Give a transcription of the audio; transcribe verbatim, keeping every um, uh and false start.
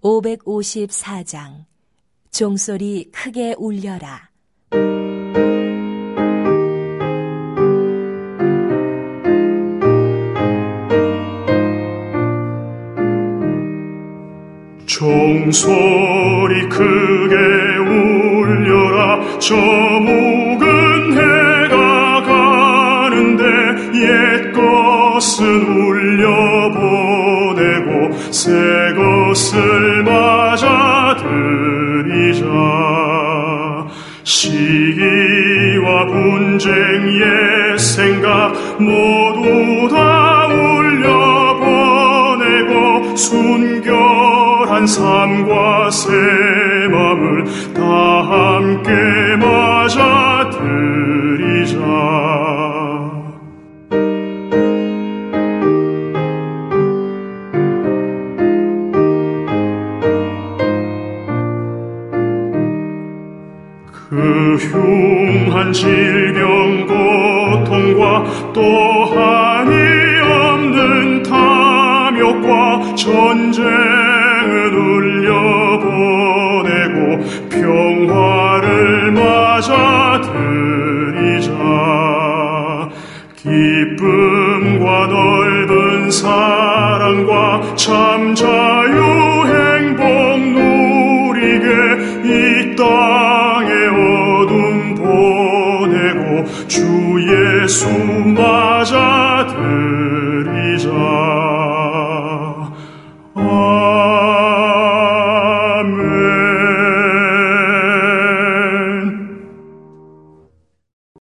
오백오십사 장 종소리 크게 울려라. 종소리 크게 울려라. 저 묵은 해가 가는데 옛 것은 울려보내고 새 것을 맞아 들이자. 시기와 분쟁 옛 생각 모두 다 울려보내고 순결한 삶과 새 맘을 다 함께 맞아 들이자. 그 흉한 질병 고통과 또 한이 없는 탐욕과 전쟁은 울려보내고 평화를 맞아 들이자. 기쁨과 넓은 사랑과 참 자유 행복 누리게 이 땅에 어둠 보내고 주 예수 맞아 들이자.